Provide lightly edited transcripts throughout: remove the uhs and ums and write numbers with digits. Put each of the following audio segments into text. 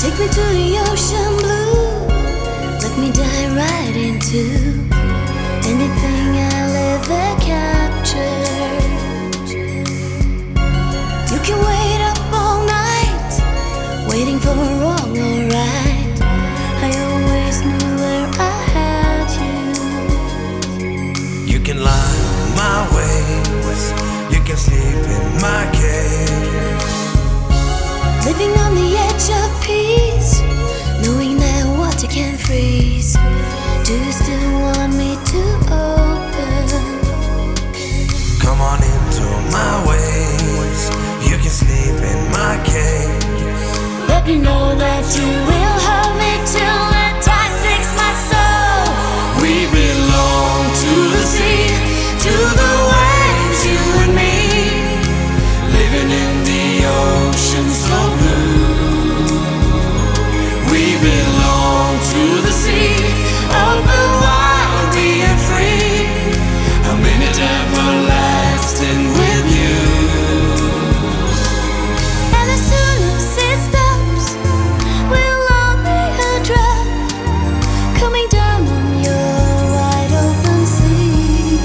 Take me to the ocean blue. Let me dive right into anything I'll ever capture. You can wait up all night, waiting for a wrong or right. I always knew where I had you. You can lie my ways, you can sleep in my cage. Living on the edge of peace, knowing that water can freeze. Do you still want me to open? Come on into my ways, you can sleep in my cage. Let me know that you will hold me till the tide sinks my soul. We belong to the sea, to the waves, you and me, living in the ocean so blue. We belong to the sea, open wide, being free, a minute everlasting with you. And as soon as it stops, we'll all be a drop coming down on your wide open sea.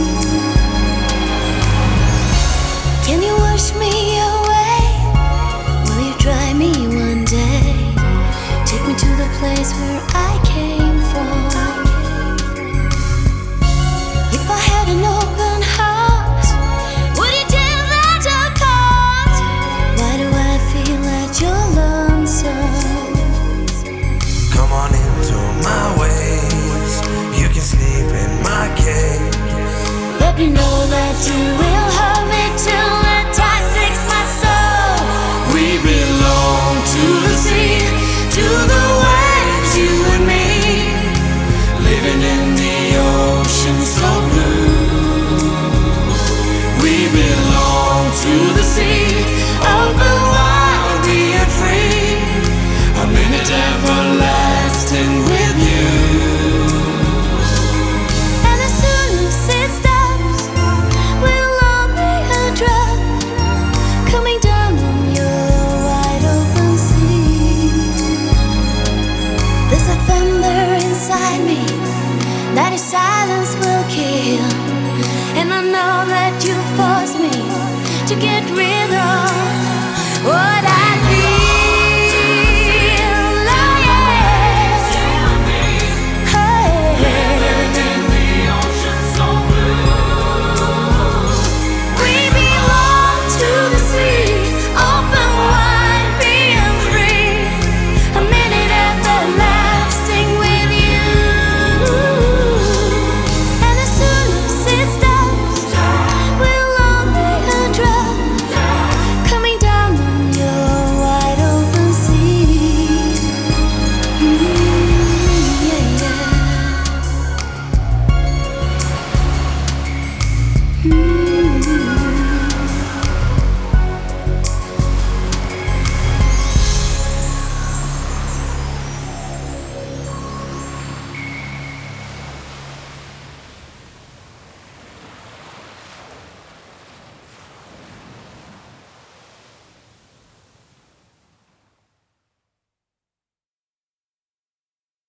Can you wash me away? Will you try me one day? Take me to the place where I came from. If I had an open heart, would you take that apart? Why do I feel that you're lonesome? Come on into my waves, you can sleep in my cage. Let me know that you will